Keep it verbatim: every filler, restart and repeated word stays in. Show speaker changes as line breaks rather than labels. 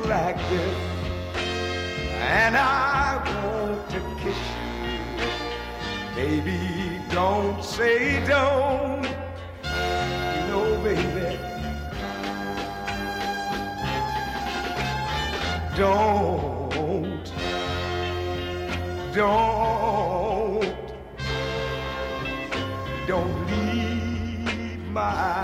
like this, and I want to kiss you. Baby, don't say don't. No, baby, don't, don't, don't leave my